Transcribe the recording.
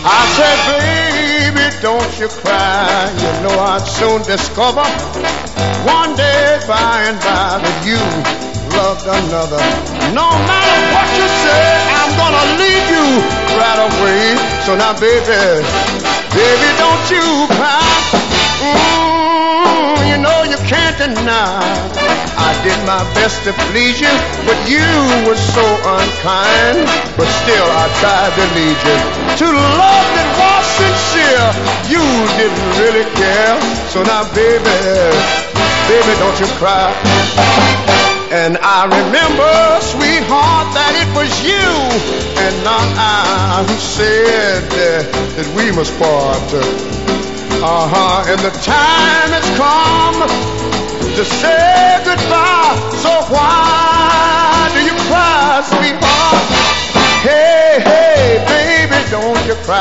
I said, baby, don't you cry. You know I'd soon discover one day by and by that you loved another. No matter what you say, I'm gonna leave you right away. So now, baby, baby, don't you cry. You know you can't deny I did my best to please you, but you were so unkind. But still I tried to lead you to love that was sincere. You didn't really care. So now, baby, baby, don't you cry. And I remember, sweetheart, that it was you and not I who said that we must part. And the time has come to say goodbye. So why do you cry, sweetheart? Hey, hey, baby, don't you cry.